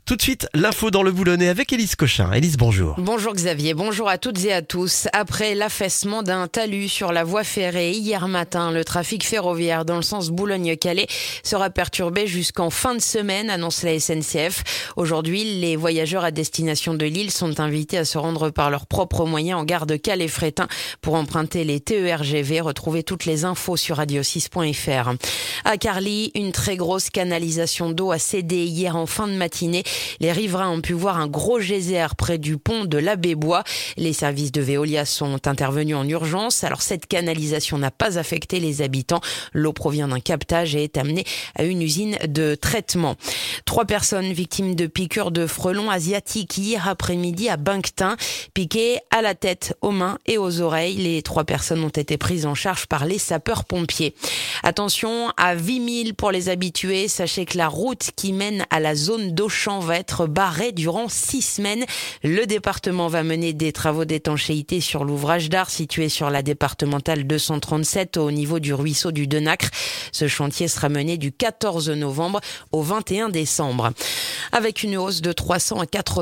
Tout de suite, l'info dans le Boulonnais avec Élise Cochin. Élise, bonjour. Bonjour Xavier, bonjour à toutes et à tous. Après l'affaissement d'un talus sur la voie ferrée hier matin, le trafic ferroviaire dans le sens Boulogne-Calais sera perturbé jusqu'en fin de semaine, annonce la SNCF. Aujourd'hui, les voyageurs à destination de Lille sont invités à se rendre par leurs propres moyens en gare de Calais-Frétin pour emprunter les TER-GV. Retrouvez toutes les infos sur radio6.fr. À Carly, une très grosse canalisation d'eau a cédé hier en fin de matinée. Les riverains ont pu voir un gros geyser près du pont de l'Abbé-Bois. Les services de Veolia sont intervenus en urgence. Alors cette canalisation n'a pas affecté les habitants. L'eau provient d'un captage et est amenée à une usine de traitement. 3 personnes victimes de piqûres de frelons asiatiques hier après-midi à Banctin, piquées à la tête, aux mains et aux oreilles. Les 3 personnes ont été prises en charge par les sapeurs-pompiers. Attention à Vimille pour les habitués. Sachez que la route qui mène à la zone d'Auchan va être barrée durant 6 semaines. Le département va mener des travaux d'étanchéité sur l'ouvrage d'art situé sur la départementale 237 au niveau du ruisseau du Denacre. Ce chantier sera mené du 14 novembre au 21 décembre. Avec une hausse de 300 à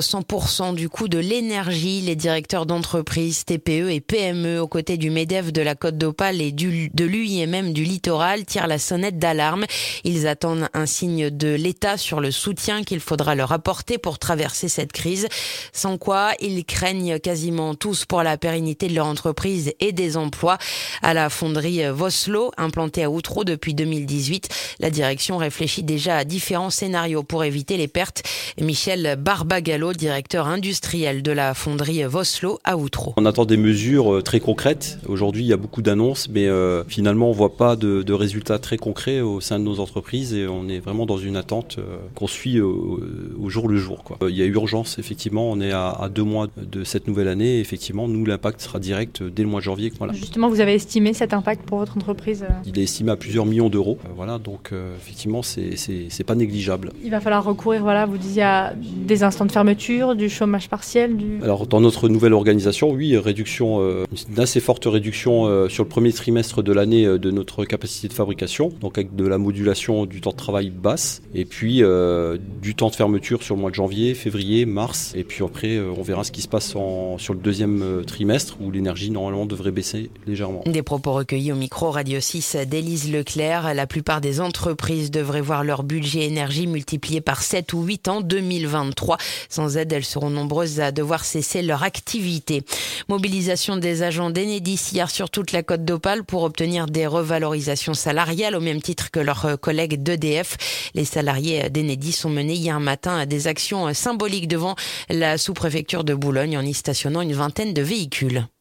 400% du coût de l'énergie, les directeurs d'entreprises, TPE et PME aux côtés du MEDEF de la Côte d'Opale et de l'UIMM du littoral tirent la sonnette d'alarme. Ils attendent un signe de l'État sur le soutien qu'il faudra leur apporter pour traverser cette crise. Sans quoi, ils craignent quasiment tous pour la pérennité de leur entreprise et des emplois. À la fonderie Voslo, implantée à Outreau depuis 2018, la direction réfléchit déjà à différents scénarios pour éviter les pertes. Michel Barbagallo, directeur industriel de la fonderie Voslo à Outreau. On attend des mesures très concrètes. Aujourd'hui, il y a beaucoup d'annonces, mais finalement, on ne voit pas de résultats très concrets au sein de nos entreprises et on est vraiment dans une attente qu'on suit au jour le jour, quoi. Il y a urgence, effectivement, on est à 2 mois de cette nouvelle année. Effectivement, nous, l'impact sera direct dès le mois de janvier. Voilà. Justement, vous avez estimé cet impact pour votre entreprise ? Il est estimé à plusieurs millions d'euros. Voilà, donc effectivement, c'est pas négligeable. Il va falloir recourir, vous disiez, à des instants de fermeture, du chômage partiel Alors, dans notre nouvelle organisation, oui, une assez forte réduction sur le premier trimestre de l'année de notre capacité de fabrication, donc avec de la modulation du temps de travail basse, et puis du temps de fermeture sur le mois de janvier, février, mars, et puis après on verra ce qui se passe sur le deuxième trimestre où l'énergie normalement devrait baisser légèrement. Des propos recueillis au micro Radio 6 d'Élise Leclerc. La plupart des entreprises devraient voir leur budget énergie multiplié par 7 ou 8 en 2023. Sans aide, elles seront nombreuses à devoir cesser leur activité. Mobilisation des agents d'Enedis hier sur toute la Côte d'Opale pour obtenir des revalorisations salariales au même titre que leurs collègues d'EDF. Les salariés d'Enedis ont mené hier matin à des actions symboliques devant la sous-préfecture de Boulogne en y stationnant une vingtaine de véhicules.